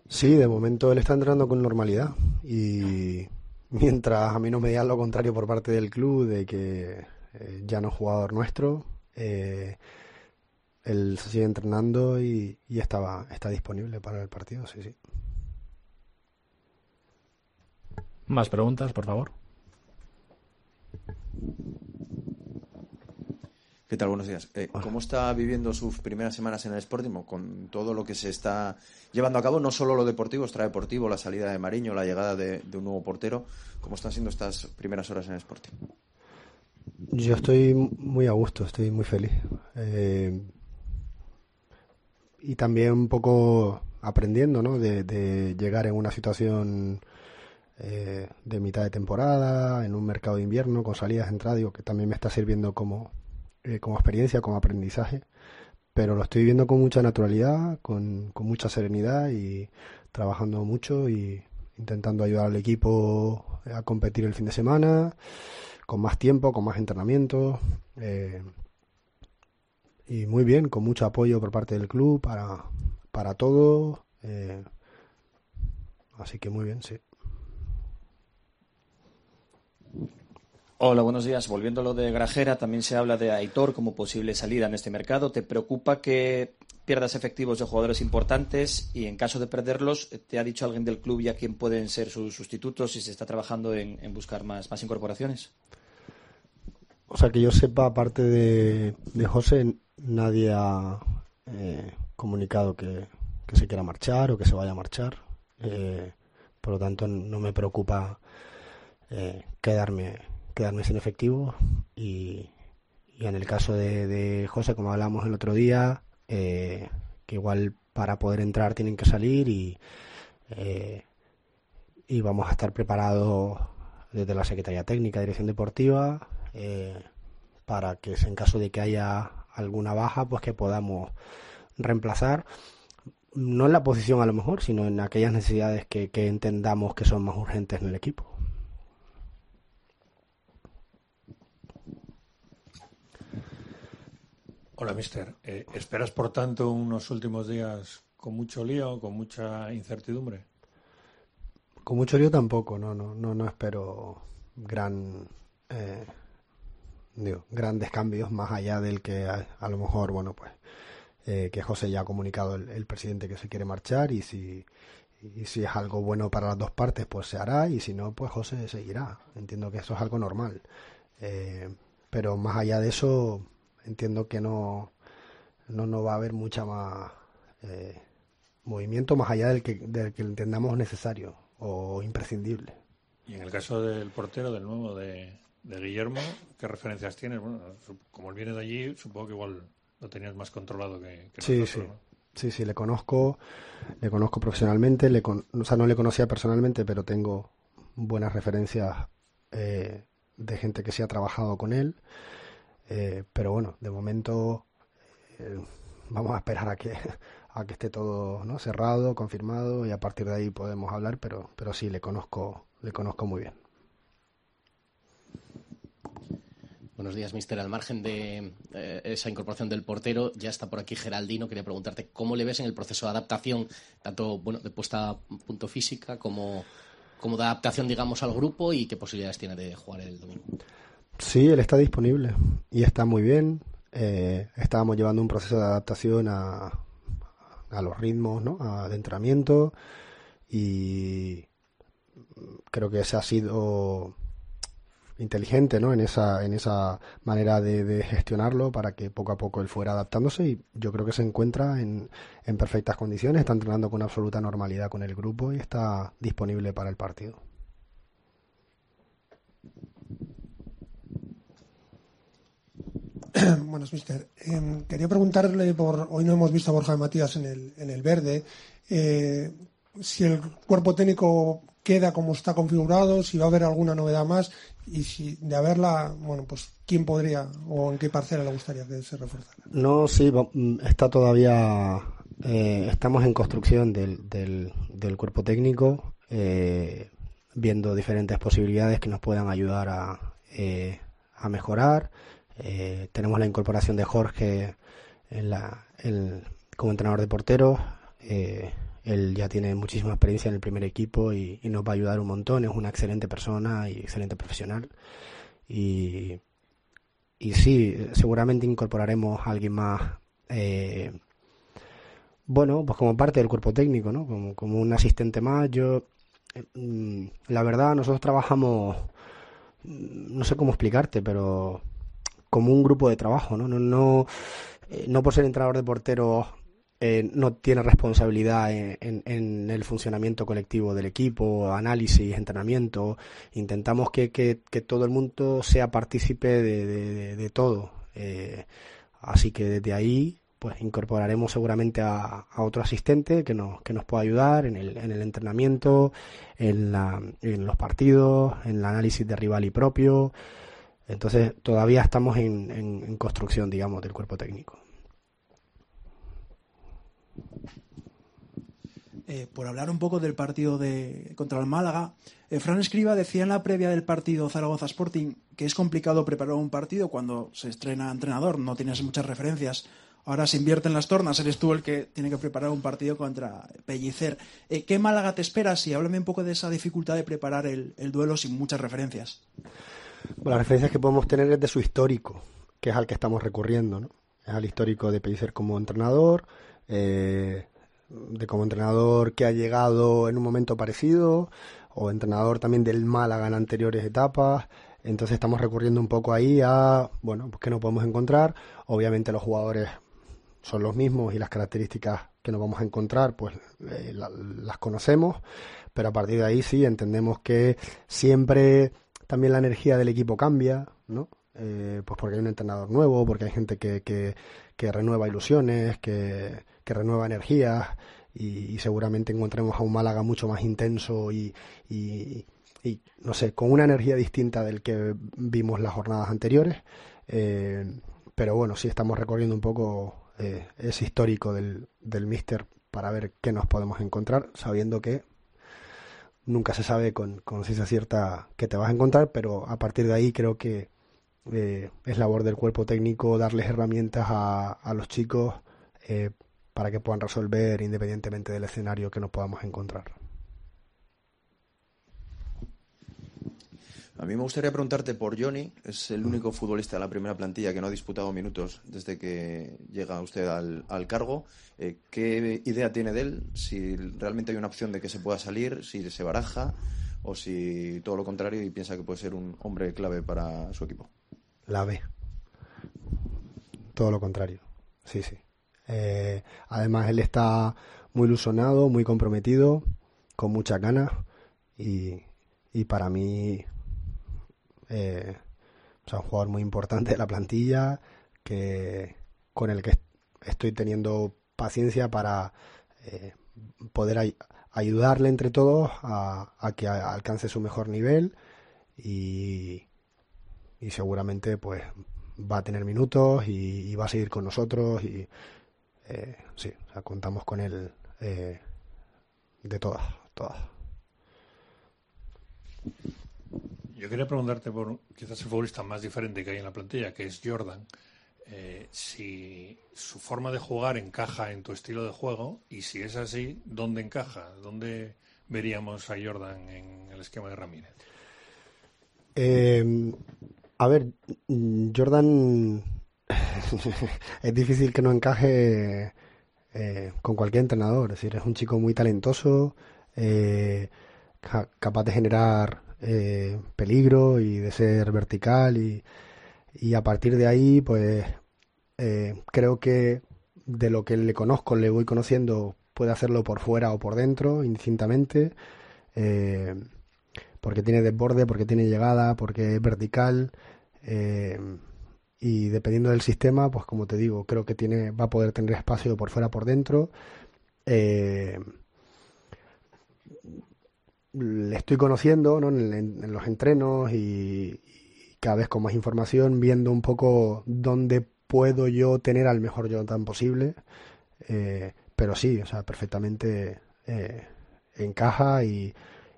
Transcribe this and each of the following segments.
Sí, de momento él está entrenando con normalidad y mientras a mí no me digan lo contrario por parte del club de que ya no es jugador nuestro, eh, él se sigue entrenando y está disponible para el partido, sí, sí. Más preguntas, por favor. ¿Qué tal? Buenos días. Hola. ¿Cómo está viviendo sus primeras semanas en el Sporting con todo lo que se está llevando a cabo? No solo lo deportivo, extradeportivo, la salida de Mariño, la llegada de un nuevo portero. ¿Cómo están siendo estas primeras horas en el Sporting? Yo estoy muy a gusto, estoy muy feliz. Eh, y también un poco aprendiendo, ¿no? De llegar en una situación de mitad de temporada, en un mercado de invierno, con salidas, entradas, digo, que también me está sirviendo como experiencia, como aprendizaje, pero lo estoy viviendo con mucha naturalidad, con mucha serenidad y trabajando mucho y intentando ayudar al equipo a competir el fin de semana, con más tiempo, con más entrenamiento, y muy bien, con mucho apoyo por parte del club para todo, así que muy bien, sí. Hola, buenos días. Volviendo a lo de Grajera, también se habla de Aitor como posible salida en este mercado. ¿Te preocupa que pierdas efectivos de jugadores importantes? Y en caso de perderlos, ¿te ha dicho alguien del club ya quién pueden ser sus sustitutos y se está trabajando en buscar más incorporaciones? O sea, que yo sepa, aparte de José, nadie ha comunicado que se quiera marchar o que se vaya a marchar. Por lo tanto, no me preocupa quedarme sin efectivo. Y en el caso de José, como hablamos el otro día, que igual para poder entrar tienen que salir eh, y vamos a estar preparados desde la Secretaría Técnica, Dirección Deportiva, para que en caso de que haya alguna baja, pues que podamos reemplazar, no en la posición a lo mejor, sino en aquellas necesidades que entendamos que son más urgentes en el equipo. Hola, mister. ¿Esperas, por tanto, unos últimos días con mucho lío, con mucha incertidumbre? Con mucho lío tampoco, no espero gran eh, grandes cambios más allá del que a lo mejor, bueno, pues que José ya ha comunicado el presidente que se quiere marchar y si es algo bueno para las dos partes, pues se hará y si no, pues José seguirá. Entiendo que eso es algo normal. Eh, pero más allá de eso, entiendo que no va a haber mucha más eh, movimiento más allá del que entendamos necesario o imprescindible. Y en el caso del portero, del nuevo, de Guillermo, ¿qué referencias tienes? Bueno, como él viene de allí, supongo que igual lo tenías más controlado que Sí, nosotros, sí. ¿no? Sí, le conozco profesionalmente, o sea, no le conocía personalmente, pero tengo buenas referencias eh, de gente que sí ha trabajado con él. Pero bueno, de momento eh, vamos a esperar a que esté todo, ¿no?, cerrado, confirmado y a partir de ahí podemos hablar, pero sí, le conozco muy bien. Buenos días, mister. Al margen de esa incorporación del portero, ya está por aquí Geraldino. Quería preguntarte cómo le ves en el proceso de adaptación, tanto de puesta a punto física como de adaptación, digamos, al grupo y qué posibilidades tiene de jugar el domingo. Sí, él está disponible y está muy bien. Estábamos llevando un proceso de adaptación a los ritmos, ¿no?, de entrenamiento y creo que ese ha sido inteligente, ¿no?, en esa manera de gestionarlo para que poco a poco él fuera adaptándose y yo creo que se encuentra en perfectas condiciones, está entrenando con absoluta normalidad con el grupo y está disponible para el partido. Buenas, mister. Quería preguntarle hoy no hemos visto a Borja Matías en el verde, si el cuerpo técnico queda como está configurado, si va a haber alguna novedad más y si de haberla, bueno, pues quién podría o en qué parcela le gustaría que se reforzara. No, sí, está todavía, estamos en construcción del cuerpo técnico, viendo diferentes posibilidades que nos puedan ayudar a mejorar. Tenemos la incorporación de Jorge como entrenador de porteros, Él ya tiene muchísima experiencia en el primer equipo y nos va a ayudar un montón. Es una excelente persona y excelente profesional. Y sí, seguramente incorporaremos a alguien más, bueno, pues como parte del cuerpo técnico, ¿no? Como un asistente más. La verdad, nosotros trabajamos, no sé cómo explicarte, pero como un grupo de trabajo, ¿no? No por ser entrenador de porteros no tiene responsabilidad en el funcionamiento colectivo del equipo, análisis, entrenamiento. Intentamos que todo el mundo sea partícipe de todo. Así que desde ahí pues incorporaremos seguramente a otro asistente que nos pueda ayudar en el entrenamiento, en los partidos, en el análisis de rival y propio. Entonces todavía estamos en construcción, digamos, del cuerpo técnico. Por hablar un poco del partido contra el Málaga, Fran Escriba decía en la previa del partido Zaragoza Sporting que es complicado preparar un partido cuando se estrena entrenador, no tienes muchas referencias. Ahora se invierten las tornas, eres tú el que tiene que preparar un partido contra Pellicer. ¿Qué Málaga te esperas? Y háblame un poco de esa dificultad de preparar el duelo sin muchas referencias. Bueno, las referencias que podemos tener es de su histórico, que es al que estamos recurriendo, ¿no? Es al histórico de Pellicer como entrenador, de como entrenador que ha llegado en un momento parecido, o entrenador también del Málaga en anteriores etapas. Entonces estamos recurriendo un poco ahí a, bueno, pues qué nos podemos encontrar. Obviamente los jugadores son los mismos y las características que nos vamos a encontrar pues las conocemos, pero a partir de ahí sí entendemos que siempre también la energía del equipo cambia, ¿no? Pues porque hay un entrenador nuevo, porque hay gente que renueva ilusiones, que renueva energías y seguramente encontremos a un Málaga mucho más intenso y no sé, con una energía distinta del que vimos las jornadas anteriores. Pero bueno, sí estamos recorriendo un poco ese histórico del míster para ver qué nos podemos encontrar, sabiendo que nunca se sabe con ciencia cierta qué te vas a encontrar, pero a partir de ahí creo que es labor del cuerpo técnico darles herramientas a los chicos para que puedan resolver independientemente del escenario que nos podamos encontrar. A mí me gustaría preguntarte por Johnny. Es el único futbolista de la primera plantilla que no ha disputado minutos desde que llega usted al cargo. ¿Qué idea tiene de él? Si realmente hay una opción de que se pueda salir, si se baraja o si todo lo contrario y piensa que puede ser un hombre clave para su equipo. La B. Todo lo contrario. Sí. Además él está muy ilusionado, muy comprometido, con muchas ganas y para mí un jugador muy importante de la plantilla con el que estoy teniendo paciencia para poder ayudarle entre todos a que alcance su mejor nivel y seguramente pues va a tener minutos y va a seguir con nosotros y sí, o sea, contamos con él de todas. Yo quería preguntarte por quizás el futbolista más diferente que hay en la plantilla, que es Jordan, si su forma de jugar encaja en tu estilo de juego y si es así, ¿dónde encaja? ¿Dónde veríamos a Jordan en el esquema de Ramírez? A ver, Jordan es difícil que no encaje con cualquier entrenador. Es decir, es un chico muy talentoso, capaz de generar peligro y de ser vertical y a partir de ahí pues creo que de lo que le conozco, le voy conociendo, puede hacerlo por fuera o por dentro indistintamente, porque tiene desborde, porque tiene llegada, porque es vertical, y dependiendo del sistema, pues como te digo, creo que va a poder tener espacio por fuera, por dentro. Le estoy conociendo, ¿no? en los entrenos y cada vez con más información, viendo un poco dónde puedo yo tener al mejor Jonathan posible, pero sí, o sea, perfectamente encaja y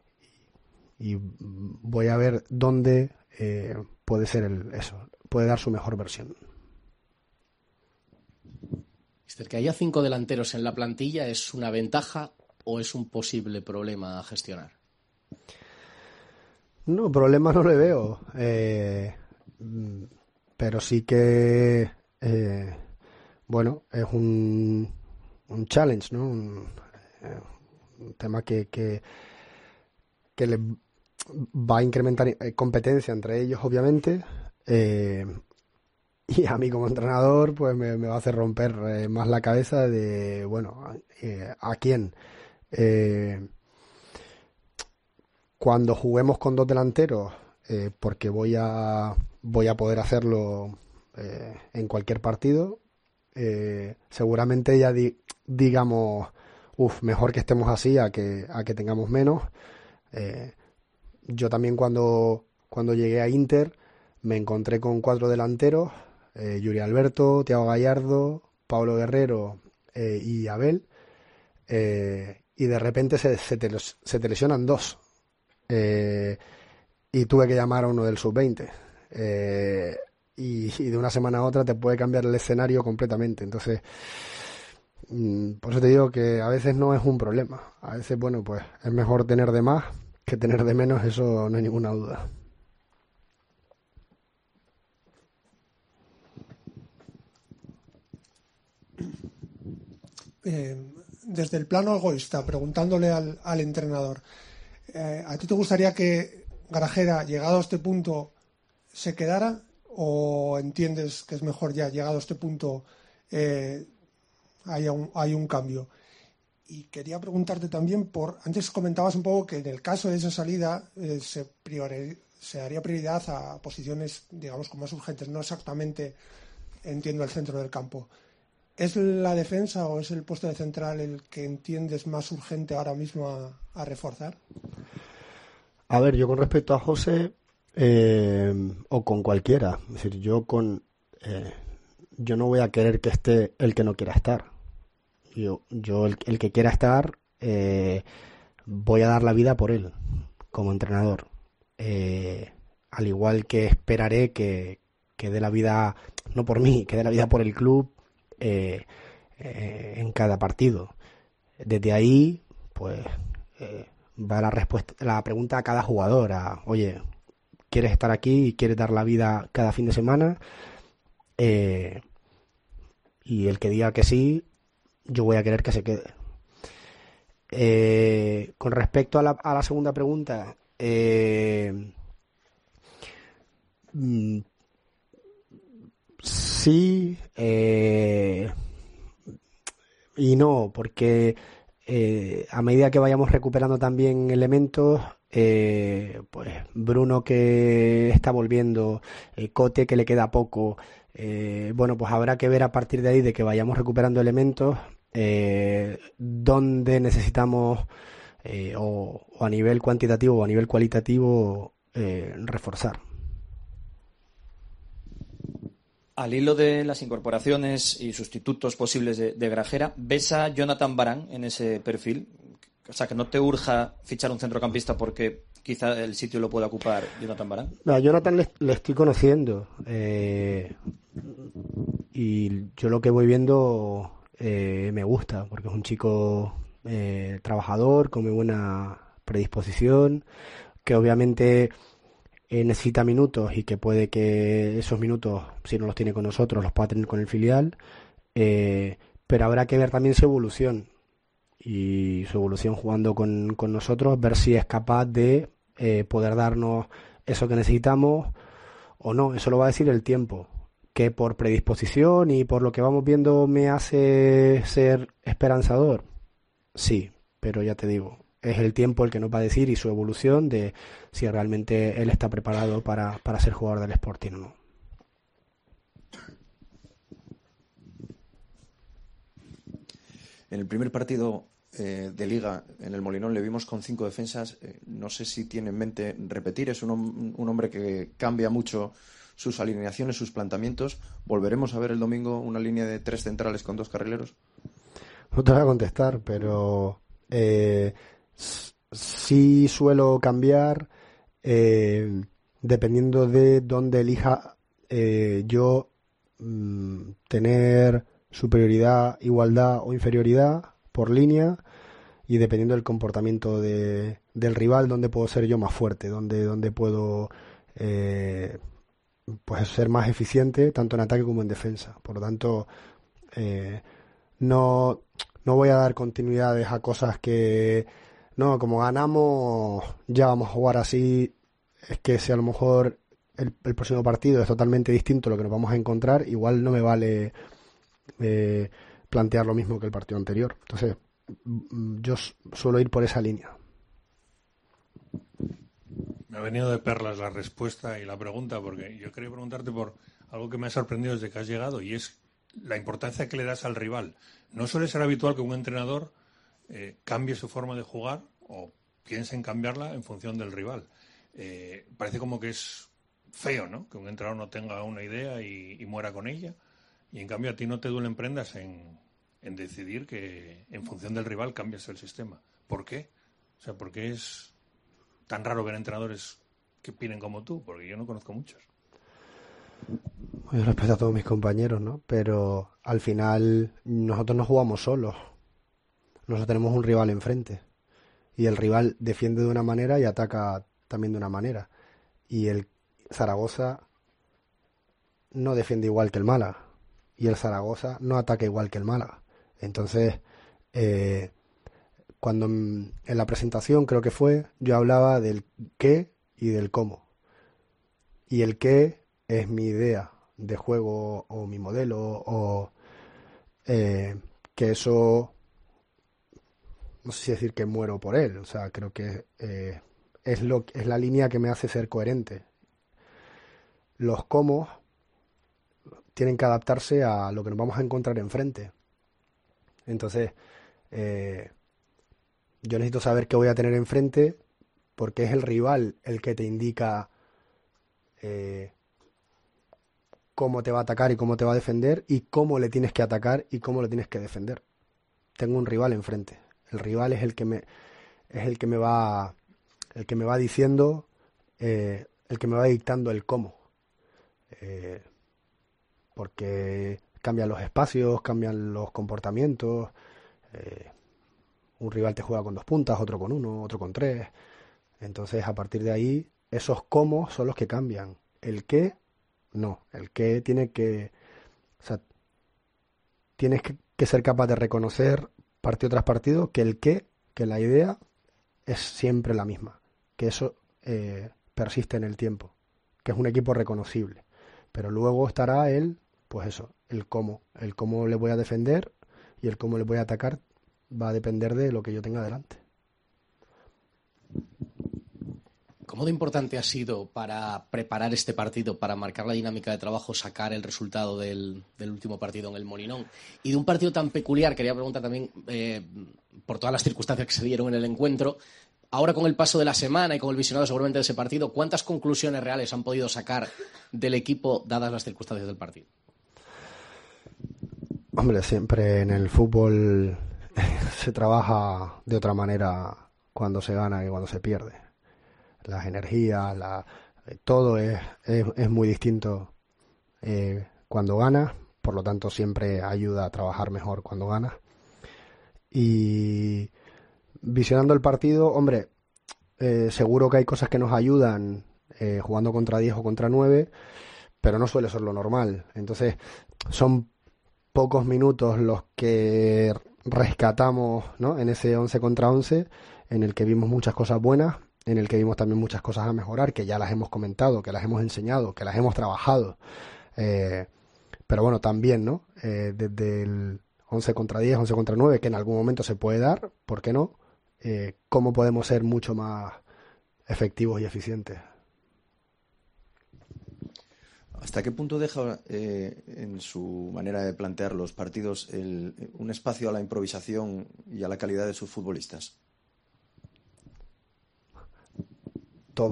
voy a ver dónde puede ser puede dar su mejor versión. Mister, que haya 5 delanteros en la plantilla es una ventaja o es un posible problema a gestionar? No, problema no le veo. Pero sí que, bueno, es un challenge, ¿no? Un tema que le va a incrementar competencia entre ellos, obviamente. Y a mí como entrenador, pues me va a hacer romper más la cabeza de, bueno, ¿a quién? Cuando juguemos con 2 delanteros, porque voy a poder hacerlo en cualquier partido, seguramente ya digamos, mejor que estemos así a que tengamos menos. Yo también cuando llegué a Inter me encontré con 4 delanteros, Yuri Alberto, Thiago Gallardo, Pablo Guerrero y Abel, y de repente se te lesionan 2, y tuve que llamar a uno del sub-20, y de una semana a otra te puede cambiar el escenario completamente. Entonces, por eso te digo que a veces no es un problema. A veces, bueno, pues es mejor tener de más que tener de menos, eso no hay ninguna duda. Desde el plano egoísta, preguntándole al entrenador, ¿a ti te gustaría que Grajera, llegado a este punto, se quedara? ¿O entiendes que es mejor ya, llegado a este punto, hay un cambio? Y quería preguntarte también antes comentabas un poco que en el caso de esa salida se daría prioridad a posiciones, digamos, como más urgentes, no exactamente, entiendo, el centro del campo. ¿Es la defensa o es el puesto de central el que entiendes más urgente ahora mismo a reforzar? A ver, yo con respecto a José, o con cualquiera, es decir, yo no voy a querer que esté el que no quiera estar. Yo el que quiera estar, voy a dar la vida por él como entrenador. Al igual que esperaré que dé la vida, no por mí, que dé la vida por el club en cada partido. Desde ahí, pues, va la pregunta a cada jugador. Oye, ¿quieres estar aquí y quieres dar la vida cada fin de semana? Y el que diga que sí, yo voy a querer que se quede. Con respecto a la segunda pregunta, sí y no, porque a medida que vayamos recuperando también elementos, pues Bruno, que está volviendo, Cote, que le queda poco, bueno, pues habrá que ver a partir de ahí, de que vayamos recuperando elementos, dónde necesitamos, o a nivel cuantitativo o a nivel cualitativo, reforzar. Al hilo de las incorporaciones y sustitutos posibles de Grajera, ¿ves a Jonathan Varane en ese perfil? O sea, que no te urja fichar un centrocampista porque quizá el sitio lo pueda ocupar Jonathan Varane. No, a Jonathan le estoy conociendo, y yo lo que voy viendo me gusta, porque es un chico trabajador, con muy buena predisposición, que obviamente necesita minutos y que puede que esos minutos, si no los tiene con nosotros, los pueda tener con el filial, pero habrá que ver también su evolución jugando con nosotros, ver si es capaz de poder darnos eso que necesitamos o no. Eso lo va a decir el tiempo, que por predisposición y por lo que vamos viendo me hace ser esperanzador, sí, pero ya te digo, es el tiempo el que nos va a decir, y su evolución, de si realmente él está preparado para ser jugador del Sporting o no. En el primer partido de Liga en el Molinón le vimos con 5 defensas. No sé si tiene en mente repetir. Es un hombre que cambia mucho sus alineaciones, sus planteamientos. ¿Volveremos a ver el domingo una línea de 3 centrales con 2 carrileros? No te voy a contestar, pero sí suelo cambiar dependiendo de dónde elija yo tener superioridad, igualdad o inferioridad por línea, y dependiendo del comportamiento del rival, dónde puedo ser yo más fuerte, dónde puedo pues ser más eficiente tanto en ataque como en defensa. Por lo tanto, no voy a dar continuidades a cosas que no, como ganamos ya vamos a jugar así. Es que si a lo mejor el próximo partido es totalmente distinto a lo que nos vamos a encontrar, igual no me vale plantear lo mismo que el partido anterior. Entonces yo suelo ir por esa línea. Me ha venido de perlas la respuesta y la pregunta, porque yo quería preguntarte por algo que me ha sorprendido desde que has llegado, y es la importancia que le das al rival. No suele ser habitual que un entrenador cambie su forma de jugar o piense en cambiarla en función del rival. Parece como que es feo, ¿no?, que un entrenador no tenga una idea y muera con ella, y en cambio a ti no te duelen prendas en decidir que en función del rival cambias el sistema. ¿Por qué? O sea, ¿por qué es tan raro ver entrenadores que opinen como tú? Porque yo no conozco muchos. Yo respeto a todos mis compañeros, ¿no? Pero al final nosotros no jugamos solos. Nosotros tenemos un rival enfrente. Y el rival defiende de una manera y ataca también de una manera. Y el Zaragoza no defiende igual que el Málaga. Y el Zaragoza no ataca igual que el Málaga. Entonces, cuando en la presentación creo que fue, yo hablaba del qué y del cómo. Y el qué es mi idea de juego o mi modelo o que eso, no sé si decir que muero por él, o sea, creo que es la línea que me hace ser coherente. Los cómo tienen que adaptarse a lo que nos vamos a encontrar enfrente. Entonces, yo necesito saber qué voy a tener enfrente porque es el rival el que te indica cómo te va a atacar y cómo te va a defender y cómo le tienes que atacar y cómo le tienes que defender. Tengo un rival enfrente. El rival es el que me va diciendo, el que me va dictando el cómo. Porque cambian los espacios, cambian los comportamientos. Un rival te juega con 2 puntas, otro con 1, otro con 3. Entonces, a partir de ahí, esos cómo son los que cambian. El qué, no. El qué tiene que... O sea, tienes que ser capaz de reconocer partido tras partido que el qué, que la idea es siempre la misma. Que eso persiste en el tiempo. Que es un equipo reconocible. Pero luego estará pues eso, el cómo le voy a defender y el cómo le voy a atacar va a depender de lo que yo tenga delante. ¿Cómo de importante ha sido para preparar este partido, para marcar la dinámica de trabajo, sacar el resultado del último partido en el Molinón? Y de un partido tan peculiar, quería preguntar también, por todas las circunstancias que se dieron en el encuentro, ahora con el paso de la semana y con el visionado seguramente de ese partido, ¿cuántas conclusiones reales han podido sacar del equipo dadas las circunstancias del partido? Hombre, siempre en el fútbol se trabaja de otra manera cuando se gana que cuando se pierde. Las energías, todo es muy distinto cuando ganas, por lo tanto siempre ayuda a trabajar mejor cuando ganas. Y visionando el partido, hombre, seguro que hay cosas que nos ayudan jugando contra 10 o contra 9, pero no suele ser lo normal. Entonces son pocos minutos los que rescatamos, ¿no?, en ese 11 contra 11, en el que vimos muchas cosas buenas, en el que vimos también muchas cosas a mejorar, que ya las hemos comentado, que las hemos enseñado, que las hemos trabajado. Pero bueno, también, ¿no?, desde el 11 contra 10, 11 contra 9, que en algún momento se puede dar, ¿por qué no? ¿Cómo podemos ser mucho más efectivos y eficientes? ¿Hasta qué punto deja en su manera de plantear los partidos un espacio a la improvisación y a la calidad de sus futbolistas? Todo.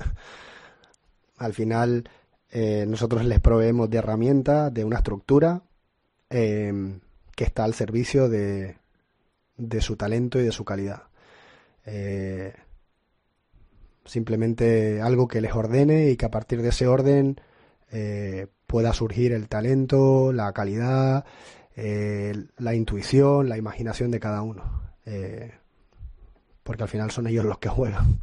Al final, nosotros les proveemos de herramientas, de una estructura que está al servicio de su talento y de su calidad. Simplemente algo que les ordene y que a partir de ese orden pueda surgir el talento, la calidad, la intuición, la imaginación de cada uno. porque al final son ellos los que juegan.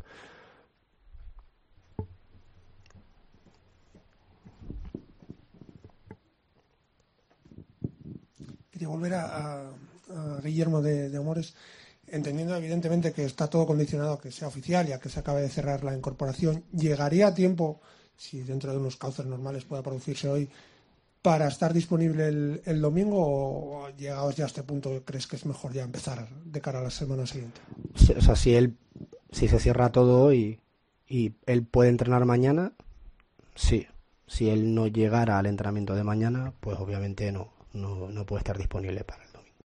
Quería volver a Guillermo de Amores, entendiendo evidentemente que está todo condicionado a que sea oficial y a que se acabe de cerrar la incorporación. ¿Llegaría a tiempo, si dentro de unos cauces normales pueda producirse hoy, para estar disponible el domingo, o llegados ya a este punto crees que es mejor ya empezar de cara a la semana siguiente? O sea, si se cierra todo hoy y él puede entrenar mañana, sí. Si él no llegara al entrenamiento de mañana, pues obviamente no puede estar disponible para